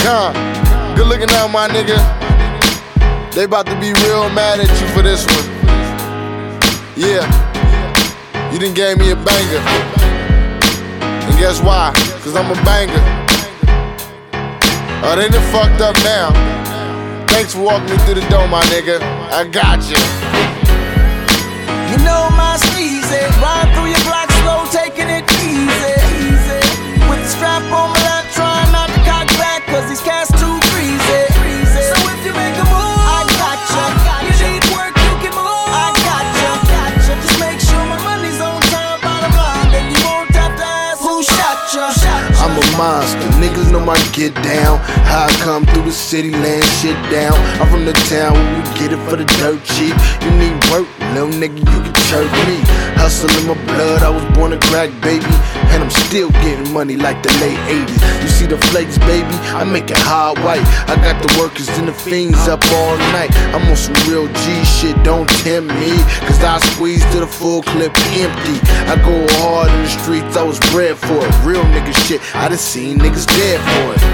Good looking out, my nigga. They about to be real mad at you for this one. Yeah, you done gave me a banger. And guess why? Cause I'm a banger. Oh, they done fucked up now. Thanks for walking me through the door, my nigga. I got you. You know my sleazy, ride through your block slow, taking it easy. With the strap on my lap, trying not to cock back, cause these cats too greasy. So if you make a move, I gotcha. You need work, you can move, I gotcha. Just make sure my money's on time, bottom line, then you won't have to ask who shot ya. I'm a monster, niggas know my get down. How I come through the city, laying shit down. I'm from the town where we get it for the dirt cheap. You need work, little nigga, you can chirp me. Hustle in my blood, I was born a crack baby. And I'm still getting money like the late 80s. You see the flakes, baby, I make it hard white. I got the workers and the fiends up all night. I'm on some real G shit, don't tempt me, cause I squeeze to the full clip empty. I go hard in the streets, I was bred for it. Real nigga shit, I done seen niggas dead for it.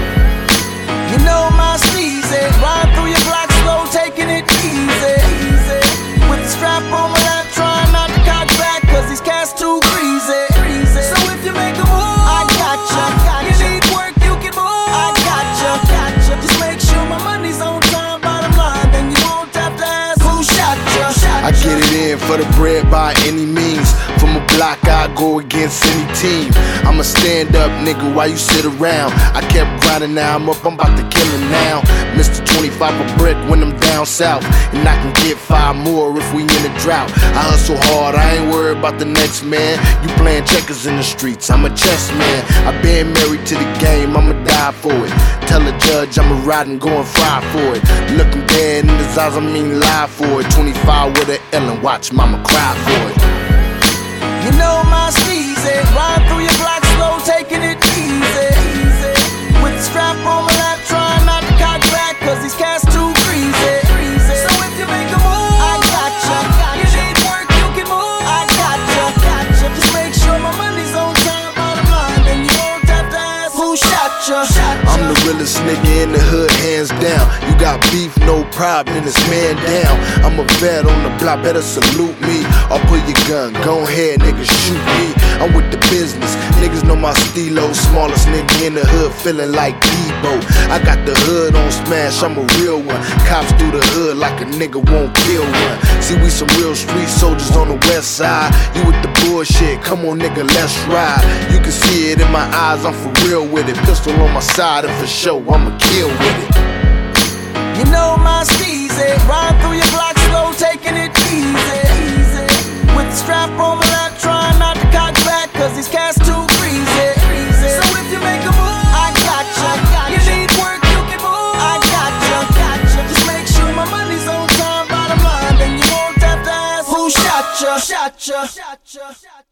You know my sleazy, ride through your block slow, taking it easy. With the strap on my lap, trying not to cock back, cause these cats too greasy. So if you make a move, I gotcha. You need work, you can move, I gotcha. Just make sure my money's on time, bottom line, then you won't have to ask who shot ya. I get it in for the bread by any means. From a block, I go against any team. I'm a stand-up nigga while you sit around. I kept grinding, now I'm up, I'm about to kill it now. Mr. 25 a brick when I'm down south, and I can get 5 more if we in a drought. I hustle hard, I ain't worried about the next man. You playing checkers in the streets, I'm a chess man. I been married to the game, I'ma die for it. Tell the judge I'ma ride and go and fry for it. Look him dead in his eyes, I mean lie for it. 25 with an L and watch mama cry for it. You know my sleazy, ride through your block slow, taking it easy. With the strap on my lap, trying not to cock back, cause these cats too greasy. So if you make a move, I gotcha. You need work, you can move, I gotcha. Just make sure my money's on time, bottom line, then you won't have to ask who shot ya. I'm the realest nigga in the hood, hands down. You got beef, no problem, then it's man down. I'm a vet on the block, better salute me. Or pull your gun, go ahead, nigga, shoot me. I'm with the business, niggas know my stilo. Smallest nigga in the hood, feeling like Debo. I got the hood on smash, I'm a real one. Cops through the hood like a nigga won't kill one. See, we some real street soldiers on the west side. You with the bullshit, come on nigga, let's ride. You can see it in my eyes, I'm for real with it. Pistol on my side and for sure, I'ma kill with it. You know my sleazy, ride through your block slow, taking it easy. With the strap on my lap, trying not to cock back, cause these cats too greasy. So if you make a move, I gotcha. You need work, you can move, I gotcha. Just make sure my money's on time, bottom line, then you won't have to ask who shot ya.